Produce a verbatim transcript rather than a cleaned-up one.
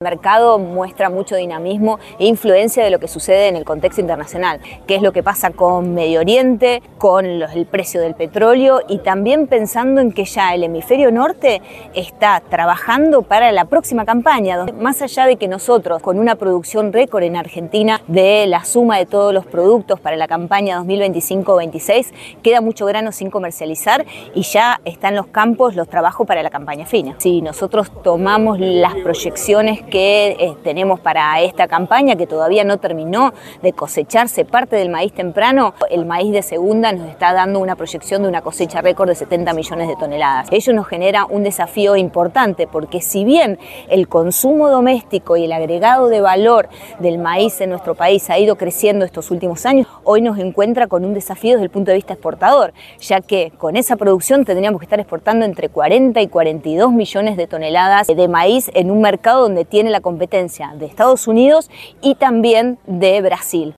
El mercado muestra mucho dinamismo e influencia de lo que sucede en el contexto internacional, qué es lo que pasa con Medio Oriente, con los, el precio del petróleo y también pensando en que ya el hemisferio norte está trabajando para la próxima campaña, más allá de que nosotros con una producción récord en Argentina de la suma de todos los productos para la campaña dos mil veinticinco veintiséis, queda mucho grano sin comercializar y ya están los campos los trabajos para la campaña fina. Si nosotros tomamos las proyecciones que eh, tenemos para esta campaña, que todavía no terminó de cosecharse parte del maíz temprano, el maíz de segunda nos está dando una proyección de una cosecha récord de setenta millones de toneladas. Ello nos genera un desafío importante porque si bien el consumo doméstico y el agregado de valor del maíz en nuestro país ha ido creciendo estos últimos años, hoy nos encuentra con un desafío desde el punto de vista exportador, ya que con esa producción tendríamos que estar exportando entre cuarenta y cuarenta y dos millones de toneladas de maíz en un mercado donde tiene la competencia de Estados Unidos y también de Brasil.